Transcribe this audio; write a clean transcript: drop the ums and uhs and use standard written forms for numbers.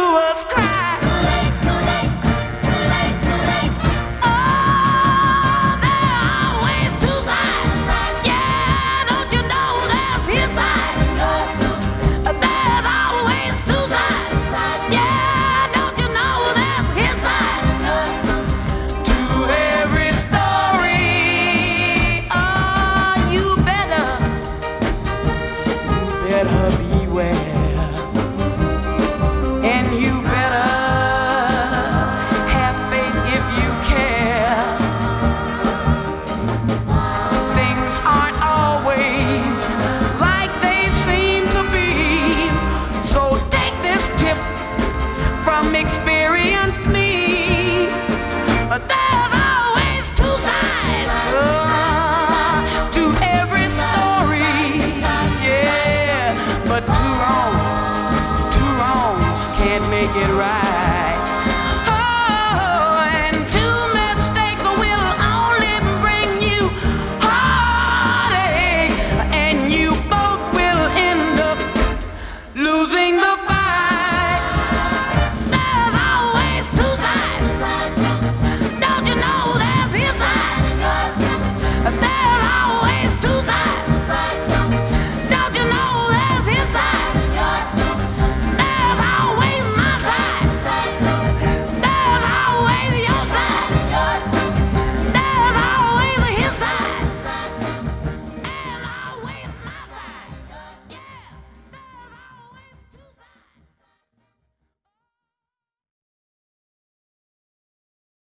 us cry. Better beware, and you better have faith if you care. Things aren't always like they seem to be, so take this tip from experienced me. There's always two sides to every story. But two wrongs can't make it right.